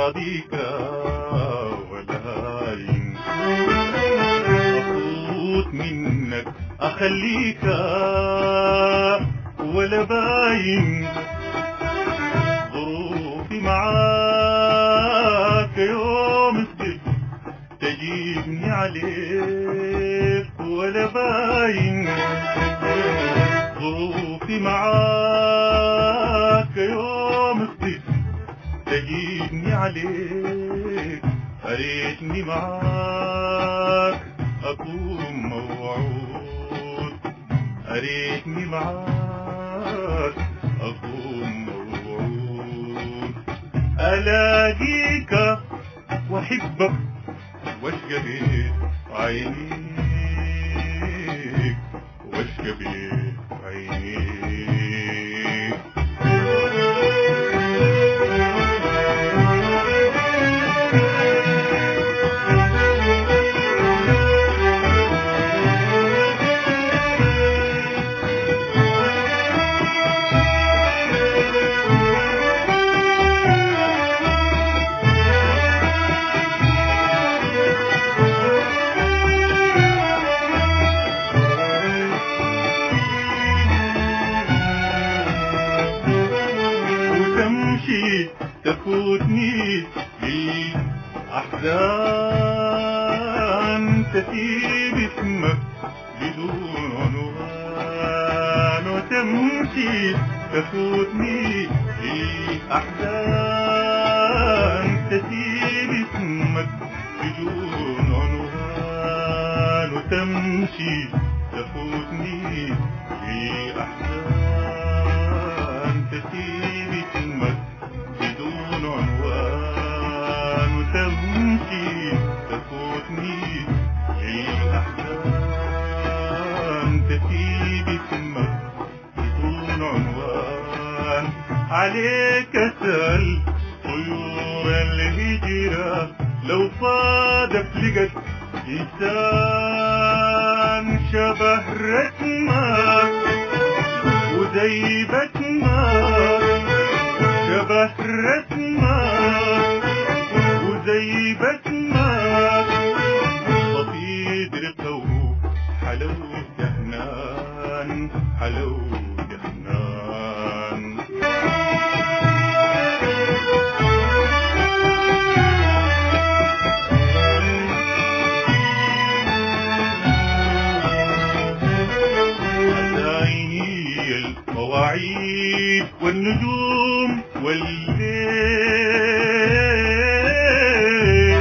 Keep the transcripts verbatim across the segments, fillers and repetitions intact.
راضيك ولا ين أفوت منك أخليك ولا باين ظروفي معاك يوم الصدق تجيبني عليك ولا باين ظروفي معاك يوم الصدق تجيبني عليك أريتني معاك أكون موعود أريتني معاك أكون موعود ألاقيك وأحبك واشقى بيت عينيك واشقى بيت عينيك تفوتني بالأحزان تسيب اسمك بدون عنوان وتمشي تفوتني بالأحزان تسيب اسمك بدون عنوان وتمشي تفوتني بالأحزان تسيب اسمك عنوان وتمشي تفوتني الأحزان تسيب اسمك بدون عنوان عليك أسأل طيور الهجرة لو صادف لقت إنسان شبه رسمك وزي بسمك شبه رسمك وزي بسمك صفيد رقه حلو جهنان حلو جهنان عيني المواعيد والنجوم والليل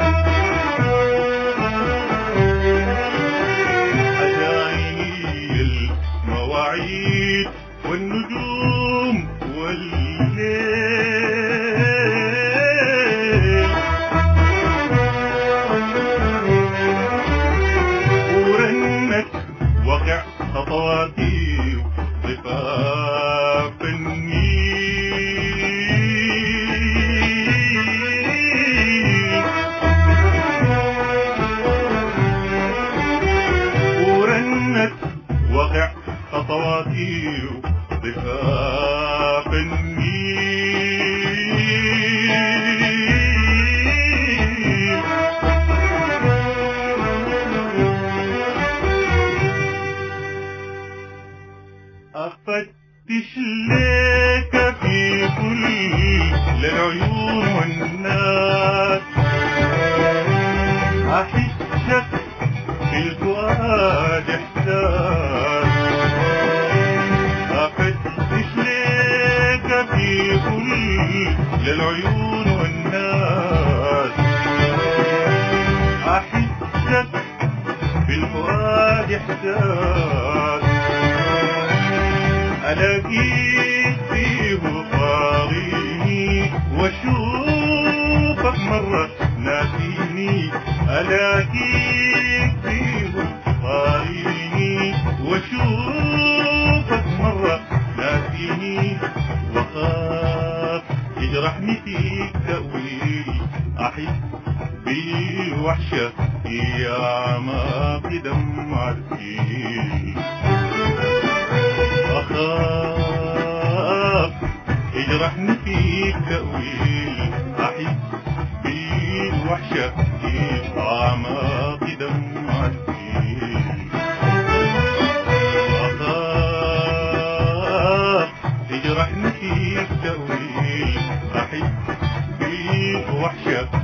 عيني المواعيد والنجوم والليل ورنت وقع خطواتي ضفاف النيل ورنت وقع خطواتي ضفاف النيل أفتش ليك في كل العيون والناس أحسك في الفؤاد إحساس أفتش ليك في كل العيون والناس أحسك في الفؤاد إحساس ألاقيك فيه طاغيني واشوفك مرة ناسيني ألاقيك فيه طاغيني واشوفك مرة ناسيني وخاف يجرحني فيك تأويل أحس بالوحشة في أعماق دمعتي أخاف يجرحني فيك تأويل أحس بالوحشة في أعماق دمعتي أخاف تجرحني فيك تأويل أحس بالوحشة